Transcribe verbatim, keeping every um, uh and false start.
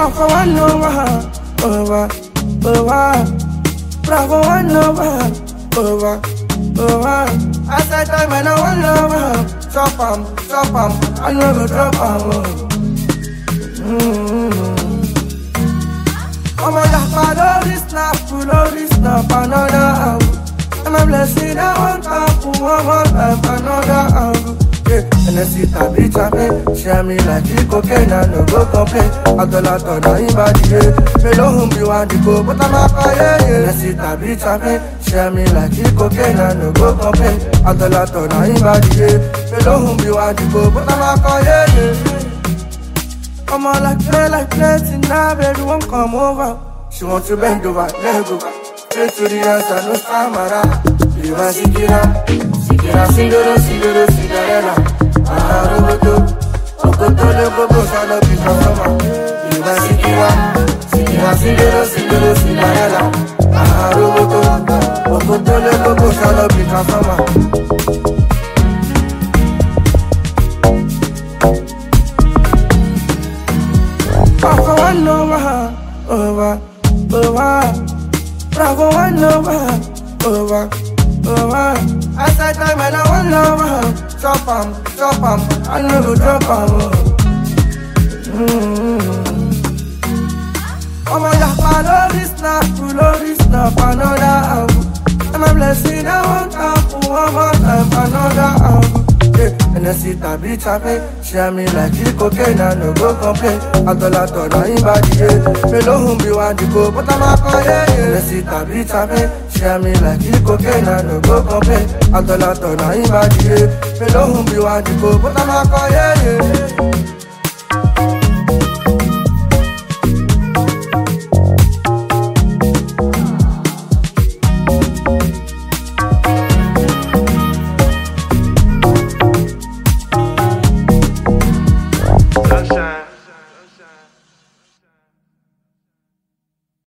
for one over, over, over. Bravo one over, over, over. I said time and I one over. Chop 'em, chop 'em, I never drop 'em. I'm a yapa, lorry snap, lorry snap, another hour. And I'm blessing that one tap, one more time, another hour. And I see that bitch at me, share me like the cocaine and no go complain. I tell her to know him body, yeah. Me know whom you want to go, but I'm a fire, yeah. And I see that bitch at me, share me like the cocaine and no go complain. I tell her to know him body, yeah. Me know whom you want to go, but I'm a fire, yeah. I'm all like play, like play, now baby won't come over. She wants to bend over, leg over. Straight to the answer, no stamina. Viva Sikira, Sikira, Singoro, Singoro, Cinderella. Ah, Roboto, Okoto, Loboto, Shano, Picasoma. Viva Sikira, Sikira, Singoro, Singoro, Cinderella. Ah, Roboto, Okoto, Loboto, Shano, Picasoma. Bravo one over, over, over. Bravo one over, over, over. I said time and I one over. Chop 'em, chop 'em, I never drop 'em. I'm a yapa, lorry snap, lorry snap, another hour. And I'm blessing that one tap, one more time, another hour. And I see that bitch at me, share me like the cocaine and no go complain. I tell her to know him body, yeah. Me know whom you want to go, but I'm a fire, yeah. And I see that bitch at me, share me like the cocaine and no go complain. I tell her to know him body, yeah. Me know whom you want to go, but I'm a fire, yeah.